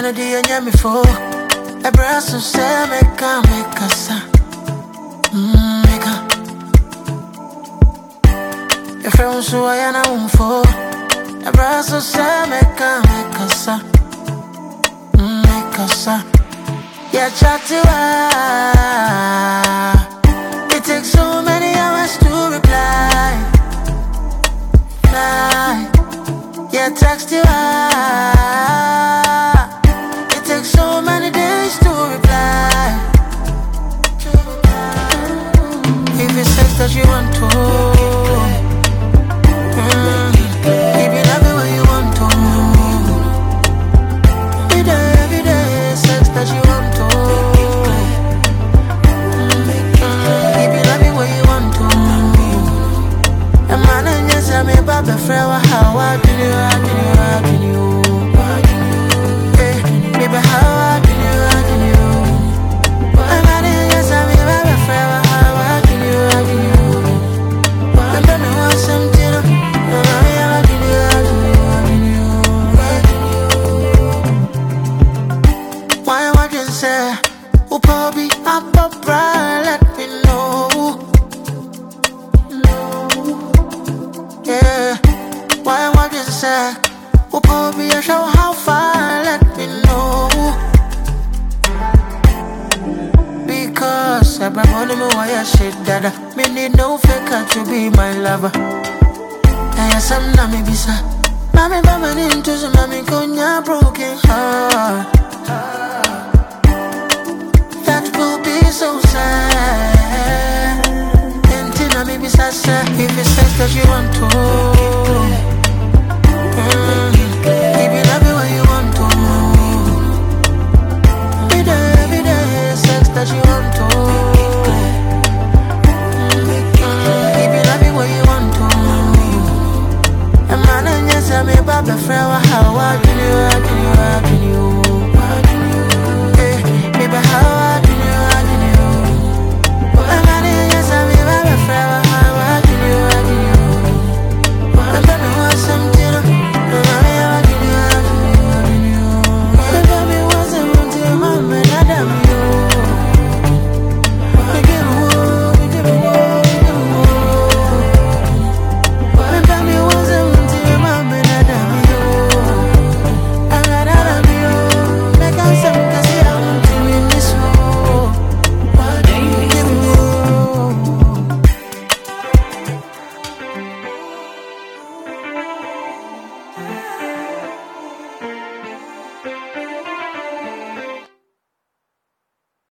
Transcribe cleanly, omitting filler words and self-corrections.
melody and yami for a brass of say make a sa. Make a your friends who I am for a brass of say make a sa. Make a sa. Yeah, chat to her. It takes so many hours to reply. Yeah, text you it takes so many days to reply. If it says that you want to, keep it everywhere you want to. Every day, sex that you want to. Keep it everywhere you want to. A man and yes, I'm a baby friend. How I do you? Baby, how I do you? A man and yes, I'm a baby friend. How I do you? And then I want something. Why would you say, oh, Bobby, I'm a bride, let me know. Yeah, why would you say, oh, Bobby, I show how far, let me know. Because I'm on me, why I shit dada. Me need no faker to be my lover. Yes, I'm not me bisa. Mami, mama, into some mami, konya broken heart. That will be so sad. Intina maybe sad. If it says that you want to, keep it everywhere you want to. Every day, sex that you want to. Keep it everywhere you want to. A man and yes, I'm a baby friend. How I do